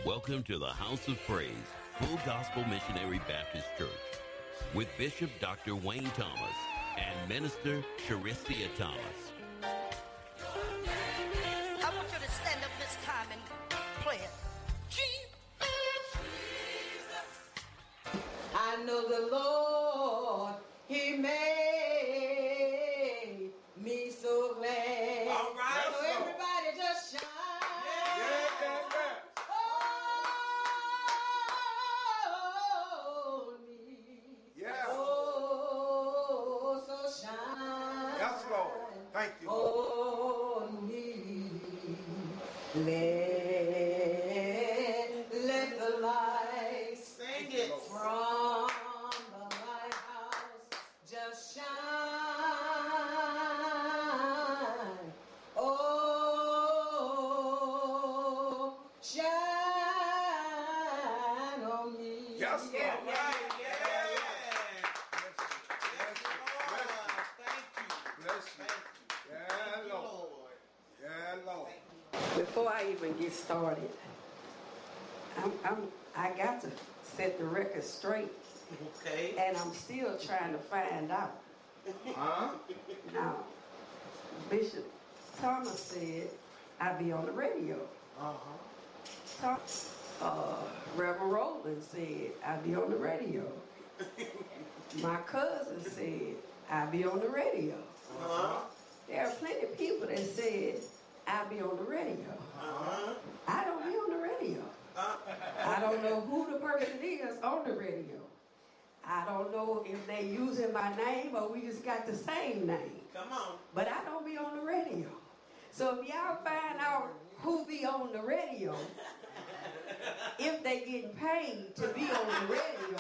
Welcome to the House of Praise, Full Gospel Missionary Baptist Church, with Bishop Dr. Wayne Thomas and Minister Charisia Thomas. I want you to stand up this time and play it. I know the Lord, He made me so glad. All right. So everybody just shine. Yeah. On me. Yeah. Oh, so shine. Yes, Lord. Thank you. On me. Let the light Sing it. from the lighthouse just shine. Oh, shine on me. Yes, Lord. Yeah. Bless you. Yeah, Lord. Yeah, Lord. Before I even get started, I got to set the record straight. Okay. And I'm still trying to find out. Huh? Now, Bishop Thomas said I'd be on the radio. Reverend Rowland said I'd be on the radio. My cousin said I'd be on the radio. There are plenty of people that said I'd be on the radio. I don't be on the radio. I don't know who the person is on the radio. I don't know if they using my name or we just got the same name. Come on. But I don't be on the radio. So if y'all find out who be on the radio, if they getting paid to be on the radio,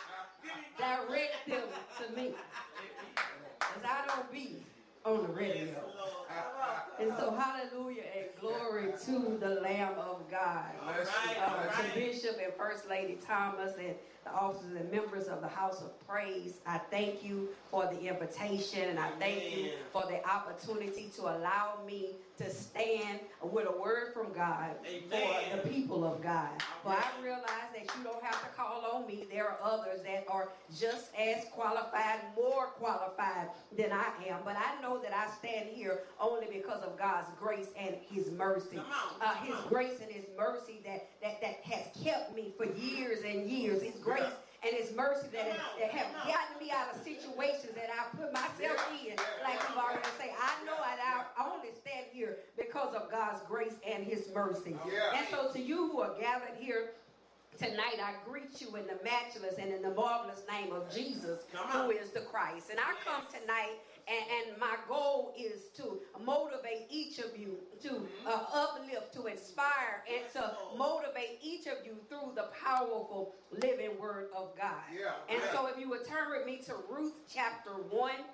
direct them to me. Because I don't be on the radio. And so hallelujah and glory to the Lamb of God. To Bishop and First Lady Thomas and the officers and members of the House of Praise, I thank you for the invitation, and I thank you for the opportunity to allow me to stand with a word from God for the people of God. But I realize that you don't have to call on me. There are others that are just as qualified, more qualified than I am. But I know that I stand here only because of God's grace and His mercy. His grace and His mercy that has kept me for years and years. His grace and His mercy that have gotten me out of situations that I put myself in. Like you've already said, I know that I only stand here because of God's grace and His mercy. And so to you who are gathered here tonight, I greet you in the matchless and in the marvelous name of Jesus, who is the Christ. And I come tonight, and my goal is to motivate each of you, to uplift, to inspire, and to motivate each of you through the powerful living word of God. So if you would turn with me to Ruth chapter 1,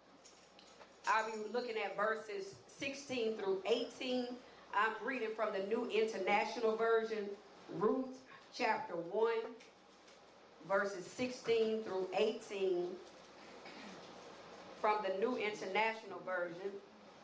I'll be looking at verses 16 through 18. I'm reading from the New International Version. Ruth chapter 1, verses 16 through 18 from the New International Version.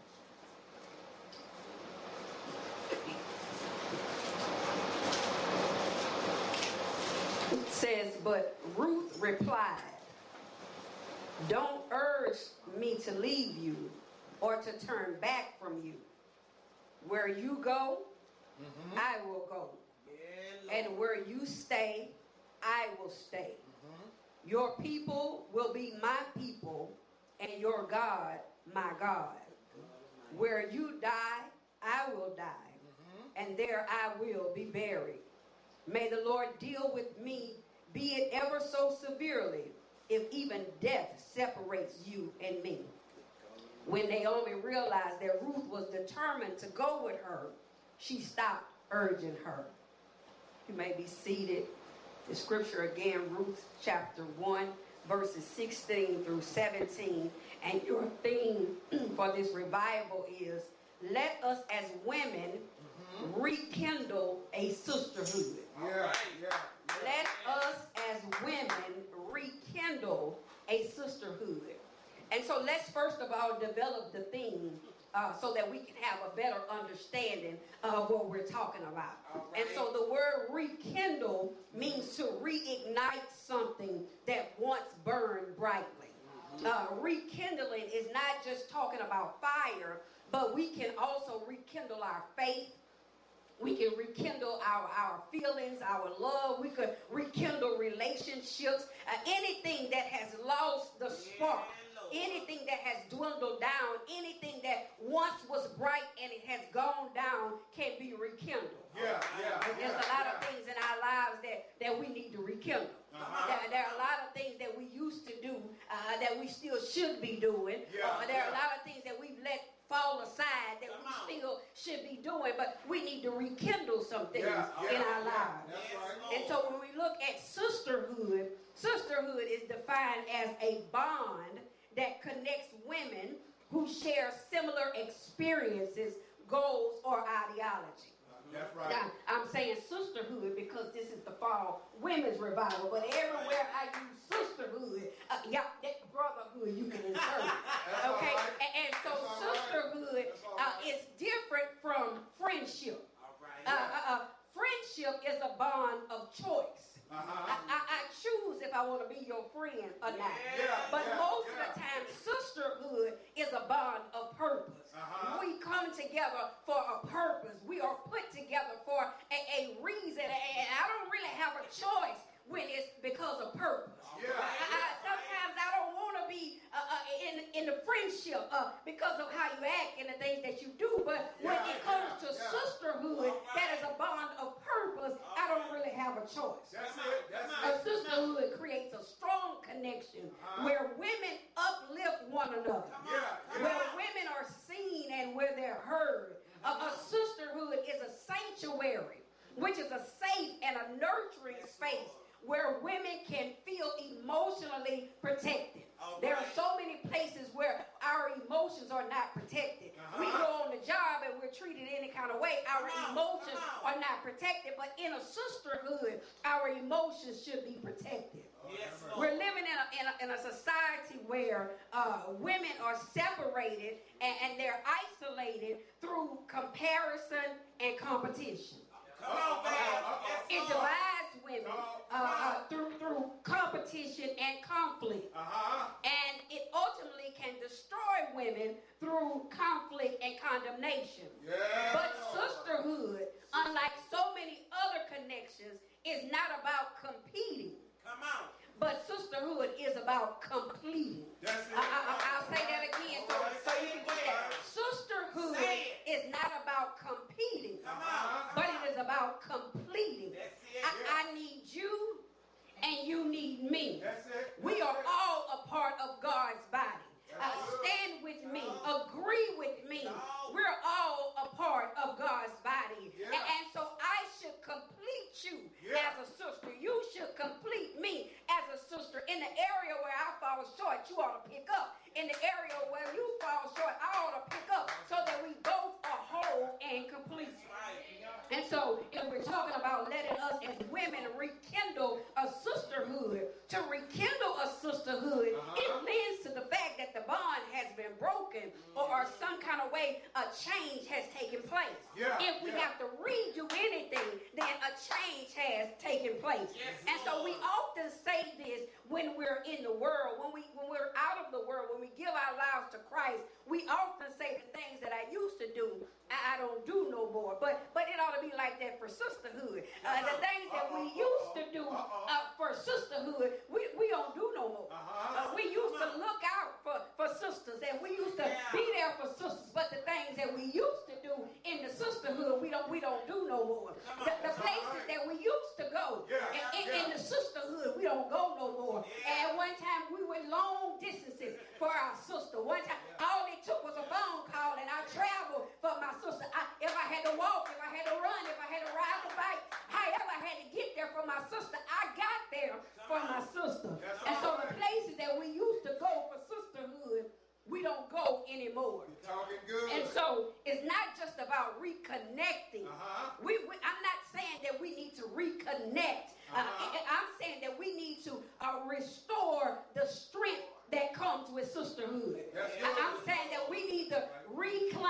It says, but Ruth replied, don't urge me to leave you or to turn back from you. Where you go, I will go. And where you stay, I will stay. Your people will be my people, and your God, my God. Where you die, I will die, and there I will be buried. May the Lord deal with me, be it ever so severely, if even death separates you and me. When Naomi realized that Ruth was determined to go with her, she stopped urging her. You may be seated. The scripture again, Ruth chapter 1, verses 16 through 17. And your theme for this revival is, let us as women rekindle a sisterhood. Let us as women rekindle a sisterhood. And so let's first of all develop the theme so that we can have a better understanding of what we're talking about. Right. And so the word rekindle means to reignite something that once burned brightly. Rekindling is not just talking about fire, but we can also rekindle our faith. We can rekindle our feelings, our love. We could rekindle relationships. Anything that has lost the spark, anything that has dwindled down, anything that once was bright and it has gone down can be rekindled. There's a lot of things in our lives that we need to rekindle. There are a lot of things that we used to do that we still should be doing. There are a lot of things that we've let fall aside that we still should be doing, but we need to rekindle some things in our lives. And so when we look at sisterhood, sisterhood is defined as a bond that connects women who share similar experiences, goals, or ideology. That's right. Now, I'm saying sisterhood because this is the fall women's revival, but everywhere I use sisterhood, that brotherhood you can insert. Okay? And so sisterhood is different from friendship. Friendship is a bond of choice. I choose if I want to be your friend or not. But most of the time, sisterhood is a bond of purpose. We come together for a purpose. We are put together for a reason. And I don't really have a choice when it's because of purpose. Sometimes I don't want to be in the friendship because of how you act and the things that you do. But when it comes to sisterhood, that is a bond of purpose, I don't really have a choice. A sisterhood creates a strong connection where women uplift one another, where women are seen and where they're heard. A sisterhood is a sanctuary, which is a safe and a nurturing space where women can feel emotionally protected. There are so many places where our emotions are not protected. We go on the job and we're treated any kind of way. Our emotions are not protected. But in a sisterhood, our emotions should be protected. We're living in a society where women are separated and they're isolated through comparison and competition. It divides women through competition and conflict. And it ultimately can destroy women through conflict and condemnation. But sisterhood, unlike so many other connections, is not about competing. But sisterhood is about completing. I'll say that again so you can get that. Sisterhood is not about competing, but it is about completing. I need you and you need me. We are all a part of God's body. Stand with me. Agree with me. We're all a part of God's body. And so I should complete you as a sister. You should complete me as a sister. In the area where I fall short, you ought to pick up. In the area where you fall short, I ought to pick up so that we both are whole and complete. And so if we're talking about letting us as women rekindle a sisterhood, to rekindle a sisterhood, it leads to the fact that the bond has been broken or some kind of way a change has taken place. If we have to redo anything, then a change has taken place. And so we often say this when we're in the world, when we're out of the world, when we give our lives to Christ, we often say the things that I used to do, I don't do no more. But it ought to be like that for sisterhood. The things that we used to do for sisterhood, we don't do no more. We used to look out for sisters, and we used to be there for sisters. But the things that we used to do in the sisterhood, we don't do no more. The places that we used to go in the sisterhood, we don't go no more. And one time we went long distances for our sister. One time, all it took was a phone call, and I traveled for my sister. If I had to walk, if I had to run, if I had to ride the bike, however I had to get there for my sister, I got there for my sister. And so the places that we used to go for sisterhood, we don't go anymore. You're talking good. And so it's not just about reconnecting. I'm not saying that we need to reconnect. I'm saying that we need to restore the strength that comes with sisterhood. I'm saying that we need to reclaim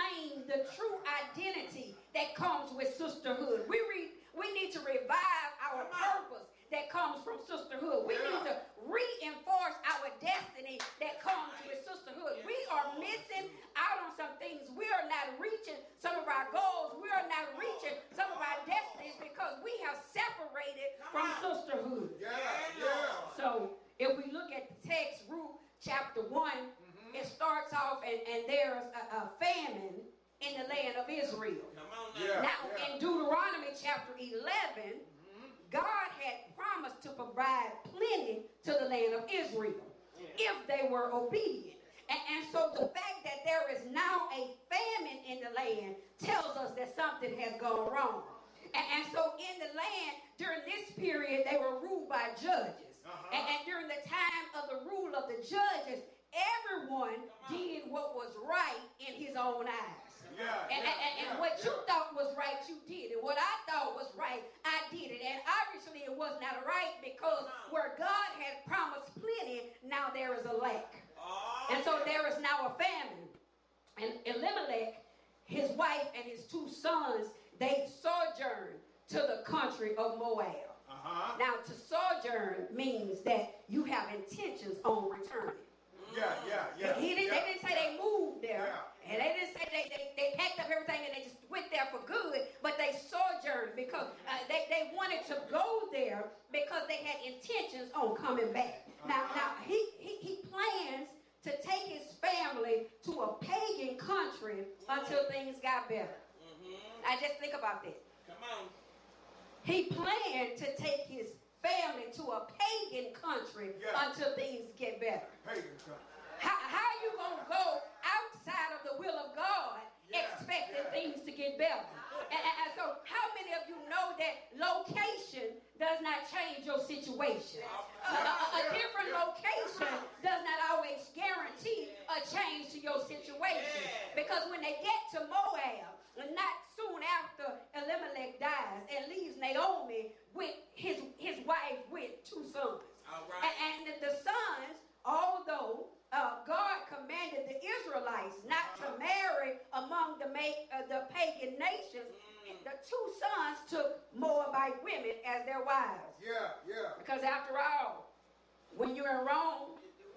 off and there's a famine in the land of Israel. Now, in Deuteronomy chapter 11, God had promised to provide plenty to the land of Israel if they were obedient. And so the fact that there is now a famine in the land tells us that something has gone wrong. And so in the land, during this period, they were ruled by judges. And during the time of the rule of the judges, everyone did what was right in his own eyes. And what you thought was right, you did. And what I thought was right, I did it. And obviously it was not right, because where God had promised plenty, now there is a lack. And so there is now a famine. And Elimelech, his wife, and his 2 sons, they sojourned to the country of Moab. Now, to sojourn means that you have intentions on returning. They didn't say they moved there. And they didn't say they packed up everything and they just went there for good, but they sojourned because they wanted to go there because they had intentions on coming back. Now he plans to take his family to a pagan country until things got better. I just think about that. Come on. He planned to take his family to a pagan country until things get better. How are you going to go outside of the will of God expecting things to get better? And so how many of you know that location does not change your situation? A different location does not always guarantee a change to your situation. Because when they get to Moab, not soon after Elimelech dies and leaves Naomi with his wife with 2 sons. And the sons, although God commanded the Israelites not to marry among the pagan nations, the 2 sons took Moabite women as their wives. Because after all, when you're in Rome,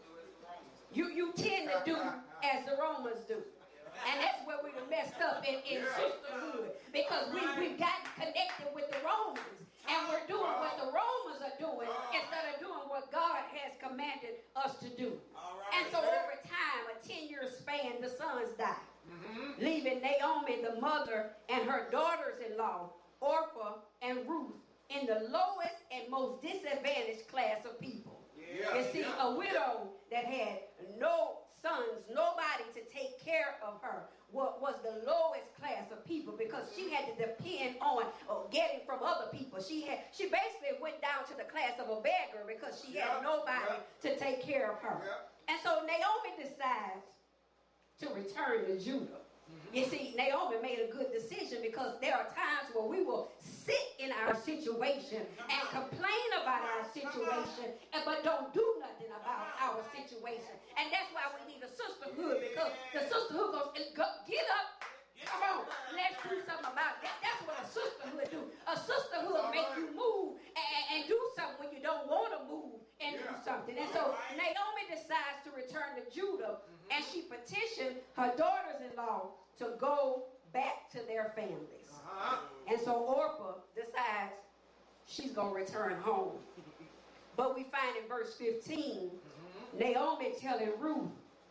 you tend to do as the Romans do. And that's where we messed up in sisterhood, because we've gotten connected with the Romans, and we're doing what the Romans are doing instead of doing what God has commanded us to do. And so over time, a 10-year span, the sons died, leaving Naomi, the mother, and her daughters-in-law, Orpah and Ruth, in the lowest and most disadvantaged class of people. You see, a widow that had no sons, nobody to take care of her, was the lowest class of people, because she had to depend on getting from other people. She basically went down to the class of a beggar because she had nobody to take care of her. And so Naomi decides to return to Judah. You see, Naomi made a good decision, because there are times where we will sit in our situation and complain about our situation, but don't do nothing about our situation. And that's why we need a sisterhood, because the sisterhood goes, get up, come on, let's do something about it. That's what a sisterhood do. A sisterhood make you move and do something when you don't want to move and do something. And so Naomi decides to return to Judah, and she petitioned her daughters-in-law to go back to their families. And so Orpah decides she's going to return home. But we find in verse 15, Naomi telling Ruth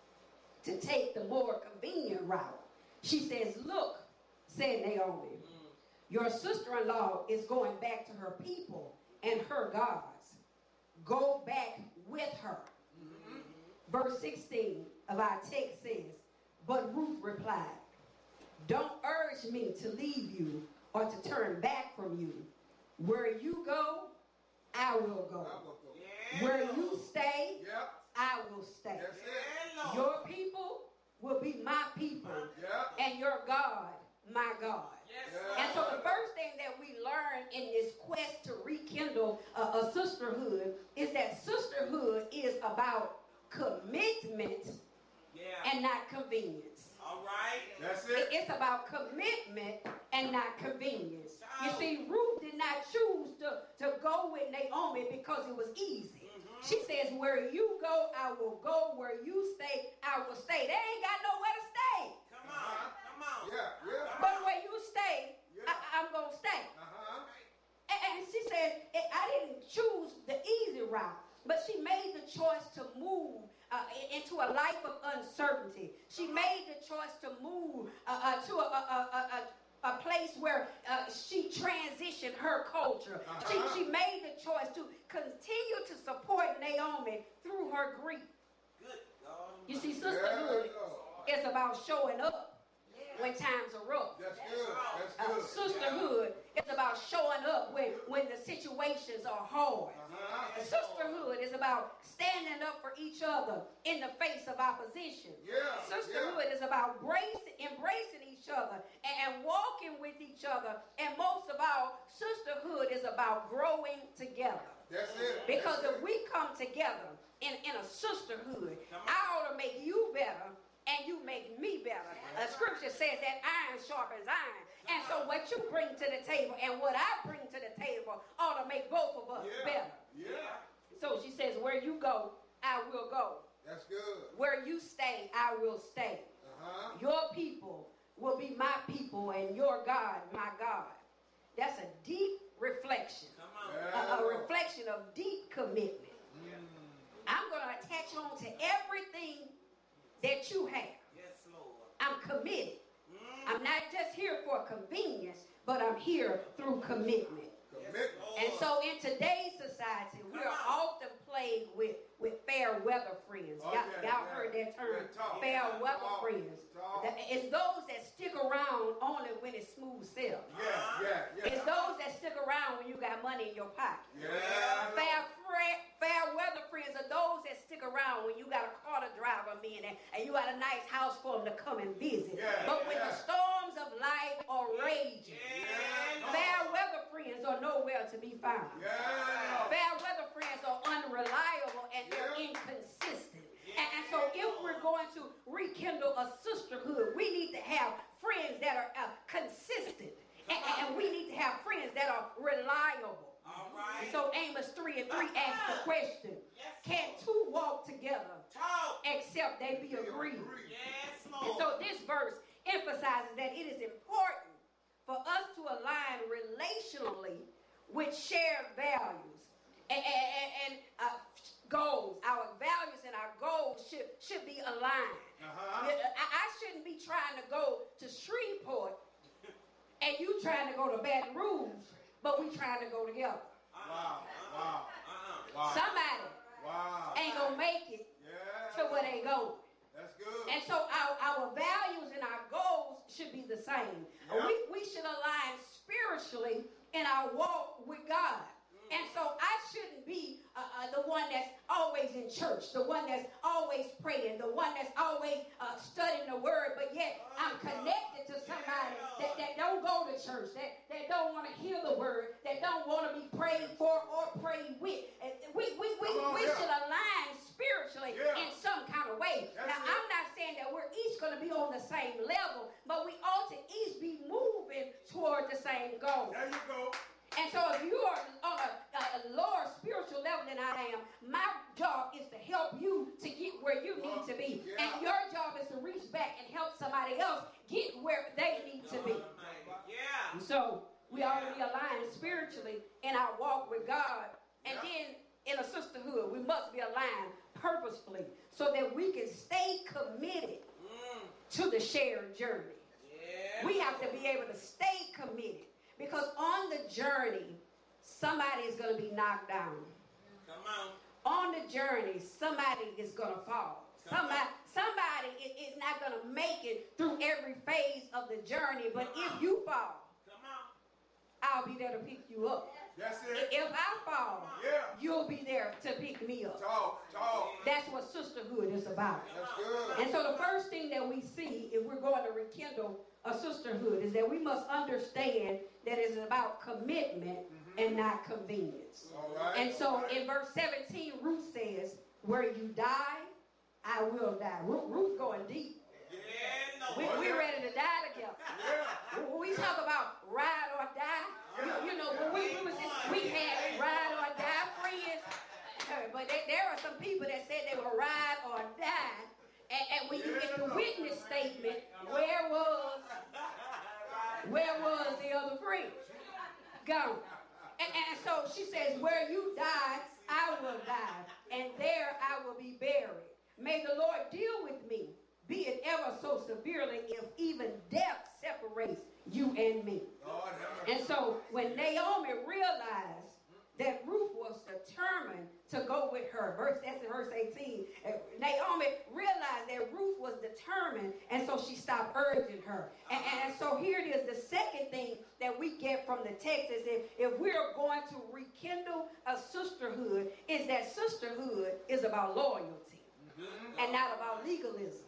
to take the more convenient route. She says, "Look," said Naomi, "your sister-in-law is going back to her people and her gods. Go back with her." Verse 16 of our text says, "But Ruth replied, 'Don't urge me to leave you or to turn back from you. Where you go, I will go. Where you stay, I will stay. Your people will be my people, and your God, my God.'" And so the first thing that we learn in this quest to rekindle a sisterhood is that sisterhood is about commitment and not convenience. All right. That's it. It's about commitment and not convenience. You see, Ruth did not choose to go with Naomi because it was easy. She says, "Where you go, I will go. Where you stay, I will stay." They ain't got nowhere to stay. Come on. Come on. But where you stay, I'm going to stay. And she says, "I didn't choose the easy route." but she made the choice to move into a life of uncertainty. She made the choice to move to a place where she transitioned her culture. She made the choice to continue to support Naomi through her grief. You see, sisterhood is about showing up when times are rough. That's good. That's good. Sisterhood is about showing up when the situations are hard. Sisterhood is about standing up for each other in the face of opposition. Sisterhood is about embracing each other and walking with each other. And most of all, sisterhood is about growing together. That's it. Because if we come together in a sisterhood, I ought to make you better and you make me better. Scripture says that iron sharpens iron. And so what you bring to the table and what I bring to the table ought to make both of us better. Yeah. So she says, where you go, I will go. That's good. Where you stay, I will stay. Your people will be my people and your God, my God. That's a deep reflection. A reflection of deep commitment. I'm going to attach on to everything that you have. Yes, Lord. I'm committed. I'm not just here for convenience, but I'm here through commitment. And so in today's society, we are often plagued with fair weather friends. Y'all heard that term, fair weather friends. It's those that stick around only when it's smooth sailing. It's those that stick around when you got money in your pocket. Fair weather friends are those that stick around when you got a car to drive them in and you got a nice house for them to come and visit. But when the storms of life are raging, fair weather friends are nowhere to be found. Fair weather friends are unreliable and they're inconsistent. And so if we're going to rekindle a sisterhood, we need to have friends that are consistent. And we need to have friends that are reliable. So Amos 3:3 asks the question, can two walk together except they be agreed? And so this verse emphasizes that it is important for us to align relationally with shared values and goals. Our values and our goals should be aligned. I shouldn't be trying to go to Shreveport and you trying to go to Baton Rouge, but we trying to go together. Somebody ain't gonna make it to where they go. That's good. And so our values and our goals should be the same. We should align spiritually in our walk with God. And so I shouldn't be the one that's always in church, the one that's always praying, the one that's always studying the word, but yet I'm connected to somebody that don't go to church, that don't want to hear the word, that don't want to be prayed for or prayed with. We should align spiritually in some kind of way. Now, I'm not saying that we're each going to be on the same level, but we ought to each be moving toward the same goal. There you go. And so if you are on a lower spiritual level than I am, my job is to help you to get where you need to be. And your job is to reach back and help somebody else get where they need to be. So we ought to be aligned spiritually in our walk with God. And then in a sisterhood, we must be aligned purposefully so that we can stay committed to the shared journey. We have to be able to stay committed. Because on the journey, somebody is going to be knocked down. On the journey, somebody is going to fall. Somebody is not going to make it through every phase of the journey. But if you fall, I'll be there to pick you up. That's it. If I fall, you'll be there to pick me up. Talk. That's what sisterhood is about. That's good. And so the first thing that we see if we're going to rekindle a sisterhood is that we must understand that it's about commitment and not convenience. All right. And so in verse 17, Ruth says, where you die, I will die. Ruth going deep. We're ready to die together. When we talk about ride or die, you know, when we had ride or die friends, but there are some people that said they would ride or die. And when you get the witness statement, where was the other friend? Gone. And so she says, where you died, I will die, and there I will be buried. May the Lord deal with me, be it ever so severely, if even death separates you and me. And so when Naomi realized that Ruth was determined to go with her, that's in verse 18. Naomi realized that Ruth was determined, and so she stopped urging her. And so here it is. The second thing that we get from the text is if we're going to rekindle a sisterhood, is that sisterhood is about loyalty and not about legalism.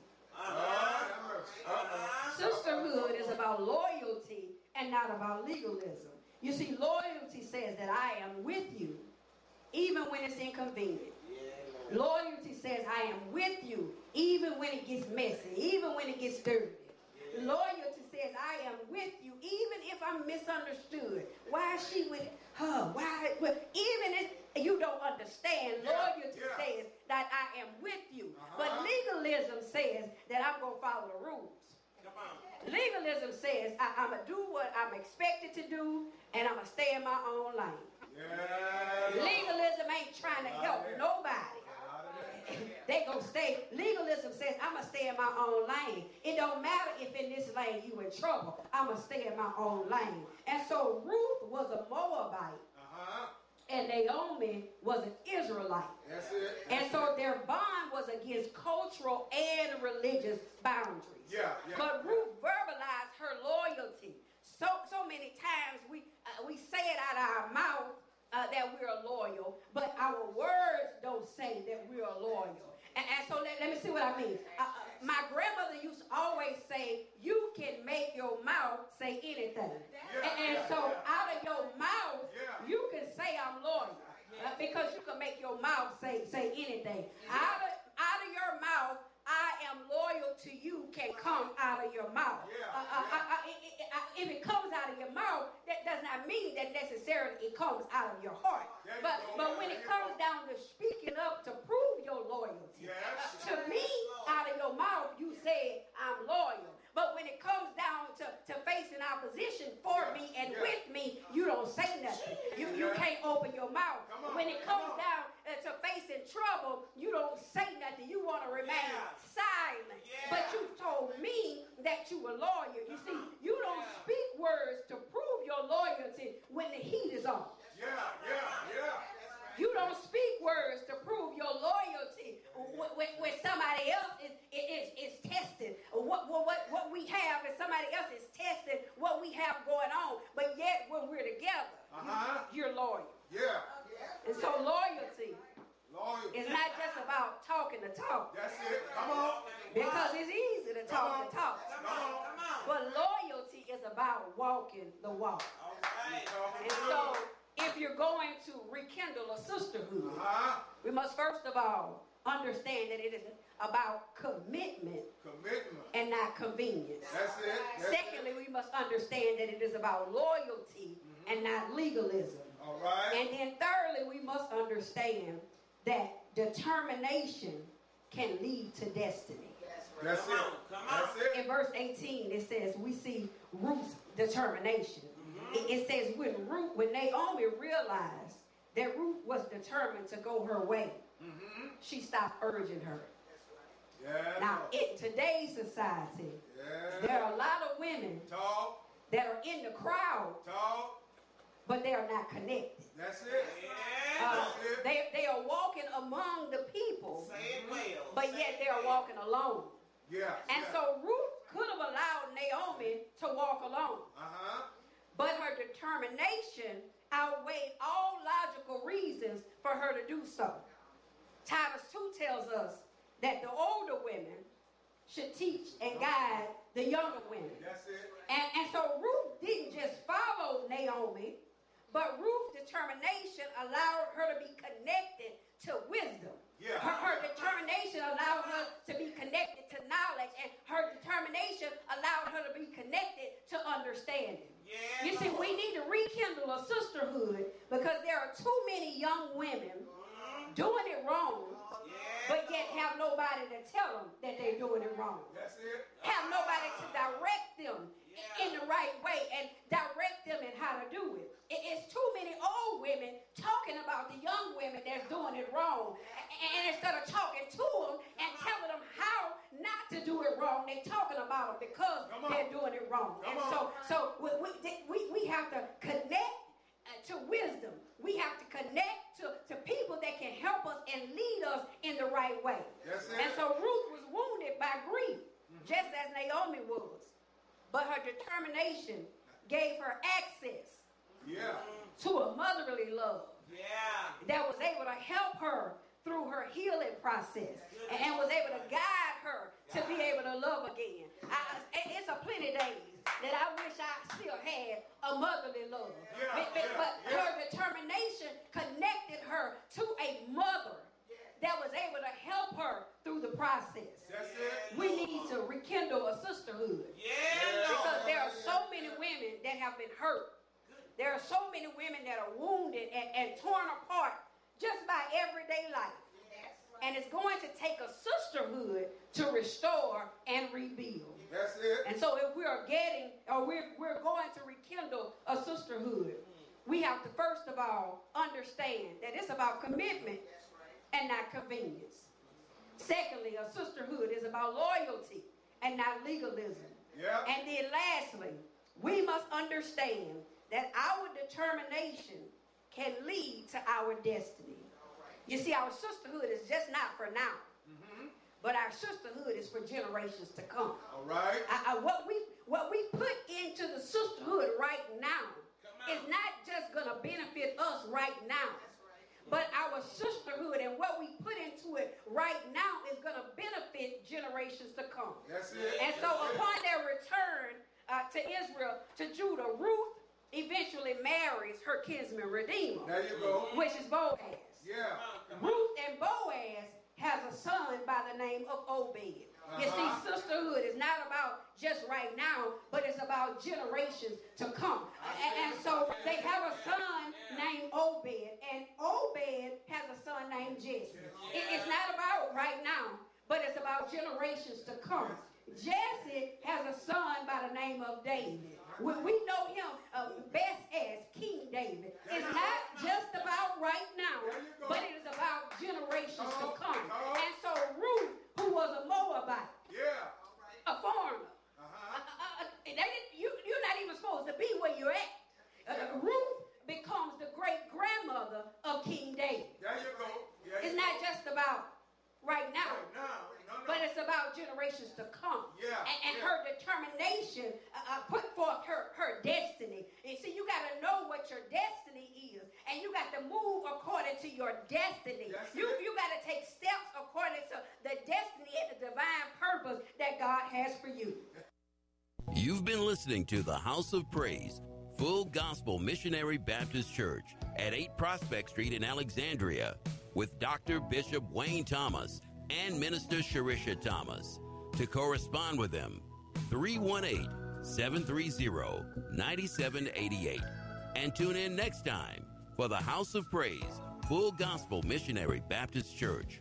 Sisterhood is about loyalty and not about legalism. You see, loyalty says that I am with you even when it's inconvenient. Yeah. Loyalty says I am with you even when it gets messy, even when it gets dirty. Yeah. Loyalty says I am with you even if I'm misunderstood. Why is she with her? Why? Well, even if you don't understand, loyalty says that I am with you. But legalism says that I'm going to follow the rules. Legalism says I'm going to do what I'm expected to do, and I'm going to stay in my own lane. Yeah. Legalism ain't trying to help nobody. They going to stay. Legalism says I'm going to stay in my own lane. It don't matter if in this lane you in trouble. I'm going to stay in my own lane. And so Ruth was a Moabite. And Naomi was an Israelite. That's it. And so their bond was against cultural and religious boundaries. But Ruth verbalized her loyalty. So many times we say it out of our mouth that we're loyal, but our words don't say that we're loyal. And so let me see what I mean. My grandmother used to always say, you can make your mouth say anything. And so out of your mouth, you can say I'm loyal. Because you can make your mouth say anything. Out of your mouth, I am loyal to you can come out of your mouth. If it comes out of your mouth, that does not mean that necessarily it comes out of your heart. But when it comes down to speaking up to prove your loyalty, to me, out of your mouth, you say I'm loyal. But when it comes down to facing opposition for me and with me, you don't say nothing. You can't open your mouth. When it comes down to facing trouble, you don't say nothing. You want to remain silent. But you told me that you were loyal. You see, you don't speak words to prove your loyalty when the heat is on. You don't speak words to prove your loyalty when somebody else is tested. What we have is somebody else is testing what we have going on. But yet when we're together, you're loyal. And so loyalty is not just about talking the talk. That's it. Come on. Because it's easy to talk the talk. Come on. But loyalty is about walking the walk. And so if you're going to rekindle a sisterhood, we must first of all understand that it is about commitment and not convenience. That's it. Secondly, we must understand that it is about loyalty and not legalism. All right. And then thirdly, we must understand that determination can lead to destiny. That's it. That's it. In verse 18, it says, we see Ruth's determination. It says when Naomi realized that Ruth was determined to go her way, she stopped urging her. Now, in today's society, there are a lot of women that are in the crowd, but they are not connected. That's it. They are walking among the people, but yet they are walking alone. And so Ruth could have allowed Naomi to walk alone. But her determination outweighed all logical reasons for her to do so. Titus 2 tells us that the older women should teach and guide the younger women. That's it. And so Ruth didn't just follow Naomi, but Ruth's determination allowed her to be connected to wisdom. Her determination allowed her to be connected to knowledge, and her determination allowed her to be connected to understanding. You see, we need to rekindle a sisterhood because there are too many young women doing it wrong, but yet have nobody to tell them that they're doing it wrong. That's it. Have nobody to direct them in the right way and direct them in how to do it. It's too many old about the young women that's doing it wrong. And instead of talking to them and telling them how not to do it wrong, they're talking about them because they're doing it wrong. And so we have to connect to wisdom. We have to connect to people that can help us and lead us in the right way. And so Ruth was wounded by grief, just as Naomi was. But her determination gave her access to a motherly love that was able to help her through her healing process and was able to guide her to be able to love again. It's a plenty days that I wish I still had a motherly love. But her determination connected her to a mother that was able to help her through the process. We need to rekindle a sisterhood. Because there are so many women that have been hurt. There are so many women that are wounded and torn apart just by everyday life. And it's going to take a sisterhood to restore and rebuild. That's it. And so if we are we're going to rekindle a sisterhood, we have to first of all understand that it's about commitment and not convenience. Secondly, a sisterhood is about loyalty and not legalism. And then lastly, we must understand that our determination can lead to our destiny. You see, our sisterhood is just not for now, but our sisterhood is for generations to come. All right. What we put into the sisterhood right now is not just going to benefit us right now, but our sisterhood and what we put into it right now is going to benefit generations to come. That's it. And so upon their return to Israel, to Judah, Ruth eventually marries her kinsman redeemer. There you go. Which is Boaz. Yeah. Ruth and Boaz has a son by the name of Obed. You see, sisterhood is not about just right now, but it's about generations to come. And so they have a son named Obed, and Obed has a son named Jesse. It's not about right now, but it's about generations to come. Jesse has a son by the name of David. We know him best as King David. It's not just about right now, but it is about generations to come. And so Ruth, who was a Moabite, a foreigner, you're not even supposed to be where you're at. Ruth becomes the great-grandmother of King David. There you go. It's not just about right now. But it's about generations to come. And her determination put forth her destiny. And see, you got to know what your destiny is. And you got to move according to your destiny. You got to take steps according to the destiny and the divine purpose that God has for you. You've been listening to the House of Praise, Full Gospel Missionary Baptist Church at 8 Prospect Street in Alexandria with Dr. Bishop Wayne Thomas and Minister Sharisha Thomas. To correspond with them, 318-730-9788. And tune in next time for the House of Praise, Full Gospel Missionary Baptist Church.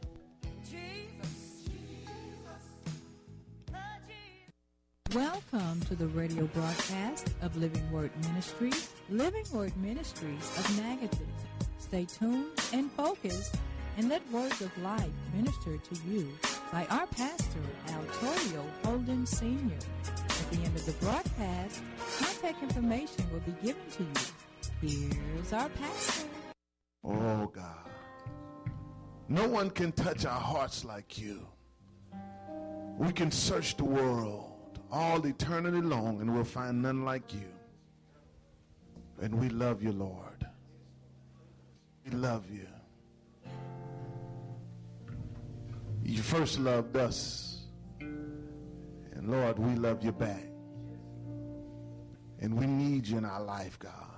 Welcome to the radio broadcast of Living Word Ministries, Living Word Ministries of Natchitoches. Stay tuned and focused and let words of life minister to you by our pastor, Altorio Holden Sr. At the end of the broadcast, contact information will be given to you. Here's our pastor. Oh, God. No one can touch our hearts like you. We can search the world all eternity long and we'll find none like you. And we love you, Lord. We love you. You first loved us, and Lord, we love you back. And we need you in our life, God.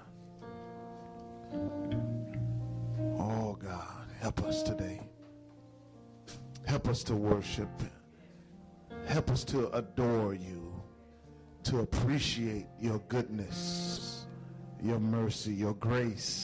Oh, God, help us today. Help us to worship. Help us to adore you, to appreciate your goodness, your mercy, your grace.